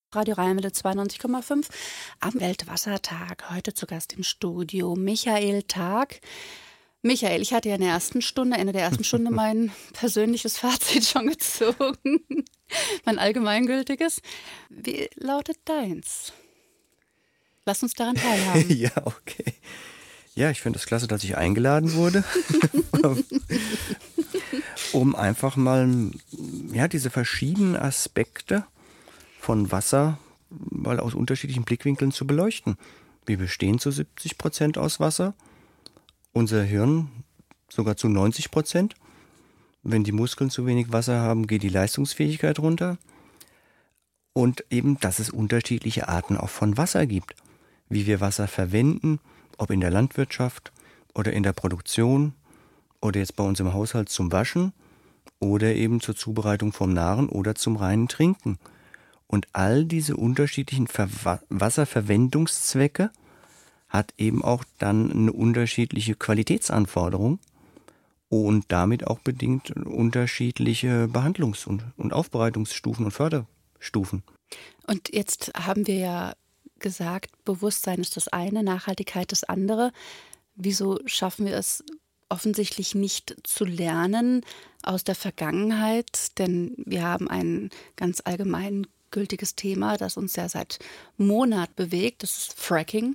Radio Rheinwelle 92,5 am Weltwassertag. Heute zu Gast im Studio Michael Tag. Michael, ich hatte ja Ende der ersten Stunde mein persönliches Fazit schon gezogen. Mein allgemeingültiges. Wie lautet deins? Lass uns daran teilhaben. Ja, okay. Ja, ich finde es klasse, dass ich eingeladen wurde, um einfach mal diese verschiedenen Aspekte von Wasser mal aus unterschiedlichen Blickwinkeln zu beleuchten. Wir bestehen zu 70% aus Wasser, unser Hirn sogar zu 90%. Wenn die Muskeln zu wenig Wasser haben, geht die Leistungsfähigkeit runter. Und eben, dass es unterschiedliche Arten auch von Wasser gibt. Wie wir Wasser verwenden, ob in der Landwirtschaft oder in der Produktion oder jetzt bei uns im Haushalt zum Waschen oder eben zur Zubereitung vom Nahren oder zum reinen Trinken. Und all diese unterschiedlichen Wasserverwendungszwecke hat eben auch dann eine unterschiedliche Qualitätsanforderung und damit auch bedingt unterschiedliche Behandlungs- und Aufbereitungsstufen und Förderstufen. Und jetzt haben wir ja gesagt, Bewusstsein ist das eine, Nachhaltigkeit das andere. Wieso schaffen wir es offensichtlich nicht zu lernen aus der Vergangenheit? Denn wir haben ein ganz allgemein gültiges Thema, das uns ja seit Monaten bewegt, das ist Fracking.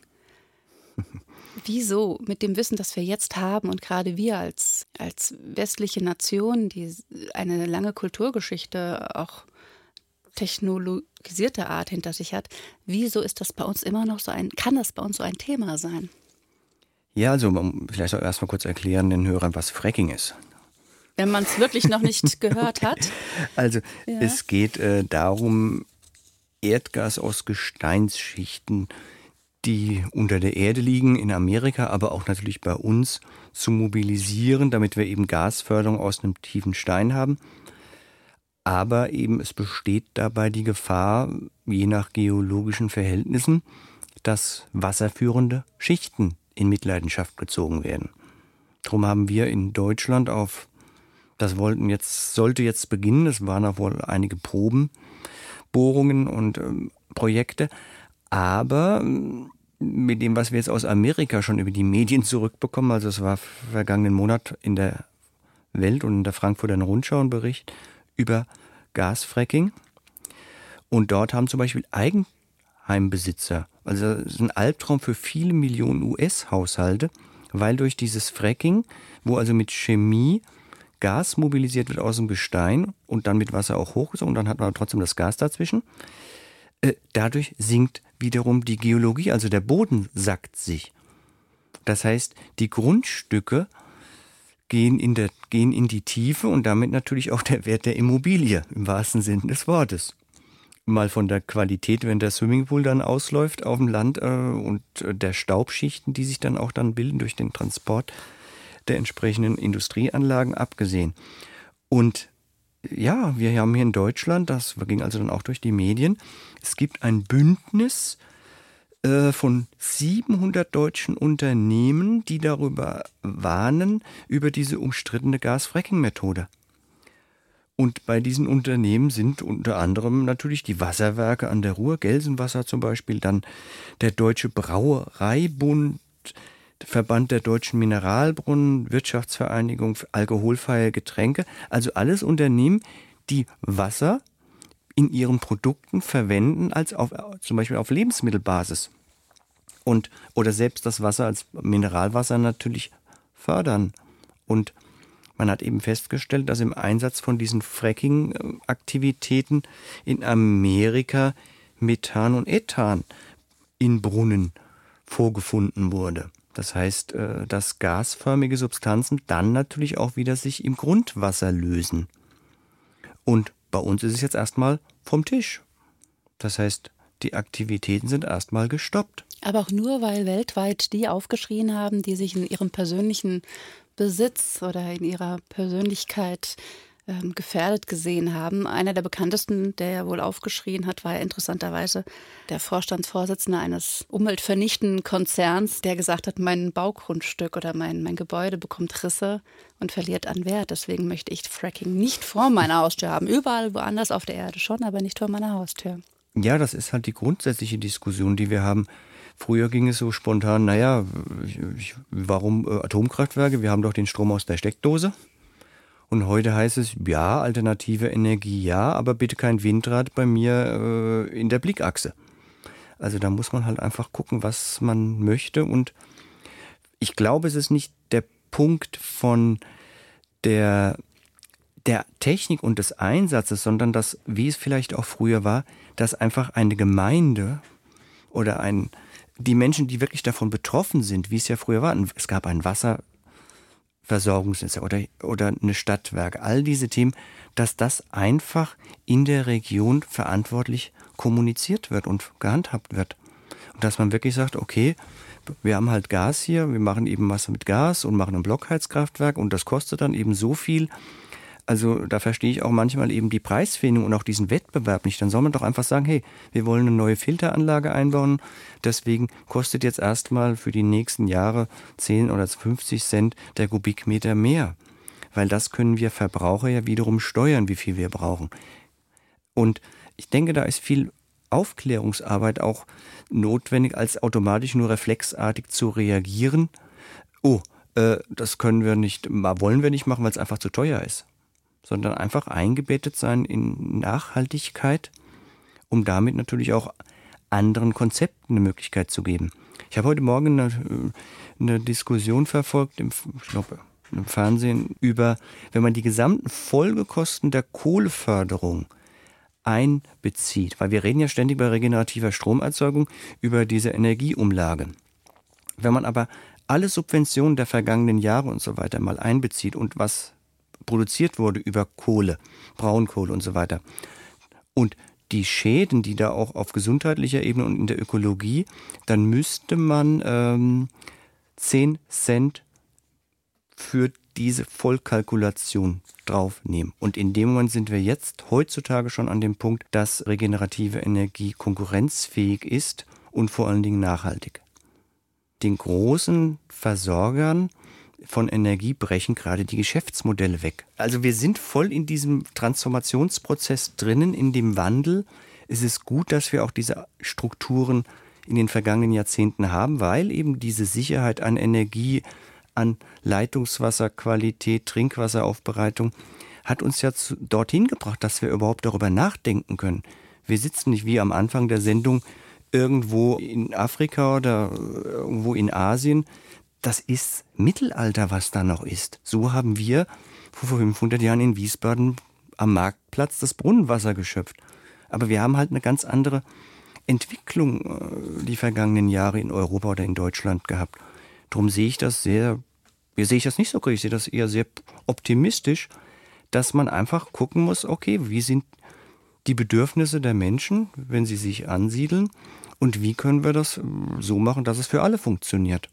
Wieso mit dem Wissen, das wir jetzt haben und gerade wir als westliche Nation, die eine lange Kulturgeschichte auch technologisierter Art hinter sich hat, wieso ist das bei uns immer noch kann das bei uns so ein Thema sein? Ja, also vielleicht auch erstmal kurz erklären den Hörern, was Fracking ist. Wenn man es wirklich noch nicht gehört hat. Also Es geht darum, Erdgas aus Gesteinsschichten, die unter der Erde liegen, in Amerika, aber auch natürlich bei uns, zu mobilisieren, damit wir eben Gasförderung aus einem tiefen Stein haben. Aber eben es besteht dabei die Gefahr, je nach geologischen Verhältnissen, dass wasserführende Schichten in Mitleidenschaft gezogen werden. Darum haben wir in Deutschland sollte jetzt beginnen, es waren auch wohl einige Probenbohrungen und Projekte, aber mit dem, was wir jetzt aus Amerika schon über die Medien zurückbekommen, also es war vergangenen Monat in der Welt und in der Frankfurter Rundschau ein Bericht über Gasfracking. Und dort haben zum Beispiel Eigenheimbesitzer, also das ist ein Albtraum für viele Millionen US-Haushalte, weil durch dieses Fracking, wo also mit Chemie Gas mobilisiert wird aus dem Gestein und dann mit Wasser auch hochgezogen und dann hat man trotzdem das Gas dazwischen, dadurch sinkt wiederum die Geologie, also der Boden sackt sich. Das heißt, die Grundstücke gehen in die Tiefe und damit natürlich auch der Wert der Immobilie im wahrsten Sinne des Wortes. Mal von der Qualität, wenn der Swimmingpool dann ausläuft auf dem Land und der Staubschichten, die sich dann auch bilden durch den Transport der entsprechenden Industrieanlagen abgesehen. Und ja, wir haben hier in Deutschland, das ging also dann auch durch die Medien, es gibt ein Bündnis von 700 deutschen Unternehmen, die darüber warnen, über diese umstrittene Gasfracking-Methode. Und bei diesen Unternehmen sind unter anderem natürlich die Wasserwerke an der Ruhr, Gelsenwasser zum Beispiel, dann der Deutsche Brauereibund, der Verband der deutschen Mineralbrunnen, Wirtschaftsvereinigung für alkoholfreie Getränke, also alles Unternehmen, die Wasser in ihren Produkten verwenden, zum Beispiel auf Lebensmittelbasis. Oder selbst das Wasser als Mineralwasser natürlich fördern. Und man hat eben festgestellt, dass im Einsatz von diesen Fracking-Aktivitäten in Amerika Methan und Ethan in Brunnen vorgefunden wurde. Das heißt, dass gasförmige Substanzen dann natürlich auch wieder sich im Grundwasser lösen. Und bei uns ist es jetzt erstmal vom Tisch. Das heißt, die Aktivitäten sind erstmal gestoppt. Aber auch nur, weil weltweit die aufgeschrien haben, die sich in ihrem persönlichen Besitz oder in ihrer Persönlichkeit gefährdet gesehen haben. Einer der bekanntesten, der ja wohl aufgeschrien hat, war ja interessanterweise der Vorstandsvorsitzende eines umweltvernichtenden Konzerns, der gesagt hat, mein Baugrundstück oder mein Gebäude bekommt Risse und verliert an Wert. Deswegen möchte ich Fracking nicht vor meiner Haustür haben. Überall woanders auf der Erde schon, aber nicht vor meiner Haustür. Ja, das ist halt die grundsätzliche Diskussion, die wir haben. Früher ging es so spontan, warum Atomkraftwerke? Wir haben doch den Strom aus der Steckdose. Und heute heißt es, ja, alternative Energie, ja, aber bitte kein Windrad bei mir in der Blickachse. Also da muss man halt einfach gucken, was man möchte. Und ich glaube, es ist nicht der Punkt von der Technik und des Einsatzes, sondern das, wie es vielleicht auch früher war, dass einfach eine Gemeinde oder die Menschen, die wirklich davon betroffen sind, wie es ja früher war, es gab ein Wasserversorgungsnetz oder eine Stadtwerke, all diese Themen, dass das einfach in der Region verantwortlich kommuniziert wird und gehandhabt wird. Und dass man wirklich sagt, okay, wir haben halt Gas hier, wir machen eben Wasser mit Gas und machen ein Blockheizkraftwerk und das kostet dann eben so viel. Also da verstehe ich auch manchmal eben die Preisfindung und auch diesen Wettbewerb nicht. Dann soll man doch einfach sagen, hey, wir wollen eine neue Filteranlage einbauen, deswegen kostet jetzt erstmal für die nächsten Jahre 10 oder 50 Cent der Kubikmeter mehr. Weil das können wir Verbraucher ja wiederum steuern, wie viel wir brauchen. Und ich denke, da ist viel Aufklärungsarbeit auch notwendig, als automatisch nur reflexartig zu reagieren. Das können wir nicht, wollen wir nicht machen, weil es einfach zu teuer ist. Sondern einfach eingebettet sein in Nachhaltigkeit, um damit natürlich auch anderen Konzepten eine Möglichkeit zu geben. Ich habe heute Morgen eine Diskussion verfolgt, im Fernsehen, über, wenn man die gesamten Folgekosten der Kohleförderung einbezieht, weil wir reden ja ständig bei regenerativer Stromerzeugung über diese Energieumlage. Wenn man aber alle Subventionen der vergangenen Jahre und so weiter mal einbezieht und was produziert wurde über Kohle, Braunkohle und so weiter. Und die Schäden, die da auch auf gesundheitlicher Ebene und in der Ökologie, dann müsste man 10 Cent für diese Vollkalkulation draufnehmen. Und in dem Moment sind wir jetzt heutzutage schon an dem Punkt, dass regenerative Energie konkurrenzfähig ist und vor allen Dingen nachhaltig. Den großen Versorgern von Energie brechen gerade die Geschäftsmodelle weg. Also wir sind voll in diesem Transformationsprozess drinnen, in dem Wandel. Es ist gut, dass wir auch diese Strukturen in den vergangenen Jahrzehnten haben, weil eben diese Sicherheit an Energie, an Leitungswasserqualität, Trinkwasseraufbereitung hat uns ja dorthin gebracht, dass wir überhaupt darüber nachdenken können. Wir sitzen nicht wie am Anfang der Sendung irgendwo in Afrika oder irgendwo in Asien. Das ist Mittelalter, was da noch ist. So haben wir vor 500 Jahren in Wiesbaden am Marktplatz das Brunnenwasser geschöpft. Aber wir haben halt eine ganz andere Entwicklung die vergangenen Jahre in Europa oder in Deutschland gehabt. Darum sehe ich das nicht so kritisch, ich sehe das eher sehr optimistisch, dass man einfach gucken muss, okay, wie sind die Bedürfnisse der Menschen, wenn sie sich ansiedeln und wie können wir das so machen, dass es für alle funktioniert.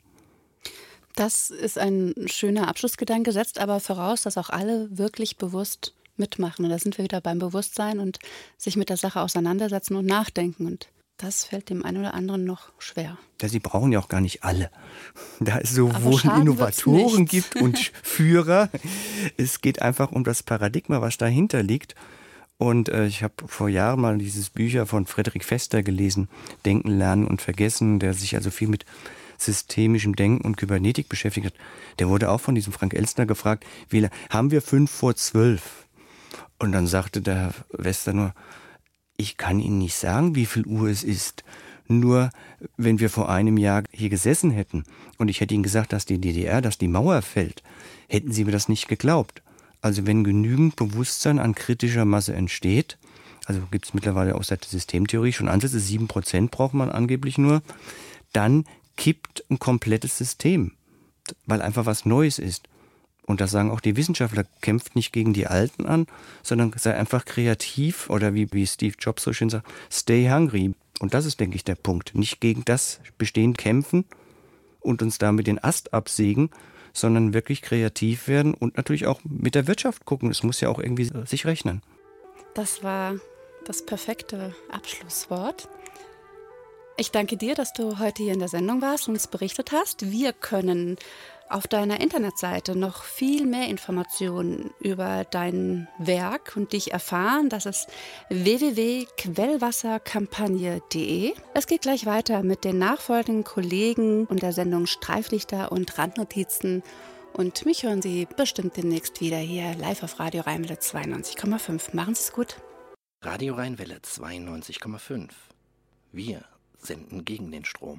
Das ist ein schöner Abschlussgedanke, setzt aber voraus, dass auch alle wirklich bewusst mitmachen. Und da sind wir wieder beim Bewusstsein und sich mit der Sache auseinandersetzen und nachdenken. Und das fällt dem einen oder anderen noch schwer. Ja, sie brauchen ja auch gar nicht alle. Da es sowohl Innovatoren gibt und Führer. Es geht einfach um das Paradigma, was dahinter liegt. Und ich habe vor Jahren mal dieses Bücher von Friedrich Vester gelesen, Denken, Lernen und Vergessen, der sich also viel mit systemischem Denken und Kybernetik beschäftigt hat. Der wurde auch von diesem Frank Elstner gefragt, haben wir 11:55? Und dann sagte der Vester nur, ich kann Ihnen nicht sagen, wie viel Uhr es ist. Nur, wenn wir vor einem Jahr hier gesessen hätten und ich hätte Ihnen gesagt, dass die Mauer fällt, hätten Sie mir das nicht geglaubt. Also wenn genügend Bewusstsein an kritischer Masse entsteht, also gibt es mittlerweile aus der Systemtheorie schon Ansätze, 7% braucht man angeblich nur, dann kippt ein komplettes System, weil einfach was Neues ist. Und das sagen auch die Wissenschaftler, kämpft nicht gegen die Alten an, sondern sei einfach kreativ oder wie Steve Jobs so schön sagt, stay hungry. Und das ist, denke ich, der Punkt. Nicht gegen das Bestehen kämpfen und uns damit den Ast absägen, sondern wirklich kreativ werden und natürlich auch mit der Wirtschaft gucken. Es muss ja auch irgendwie sich rechnen. Das war das perfekte Abschlusswort. Ich danke dir, dass du heute hier in der Sendung warst und uns berichtet hast. Wir können auf deiner Internetseite noch viel mehr Informationen über dein Werk und dich erfahren. Das ist www.quellwasserkampagne.de. Es geht gleich weiter mit den nachfolgenden Kollegen und der Sendung Streiflichter und Randnotizen. Und mich hören Sie bestimmt demnächst wieder hier live auf Radio Rheinwelle 92,5. Machen Sie es gut. Radio Rheinwelle 92,5. Wir senden gegen den Strom.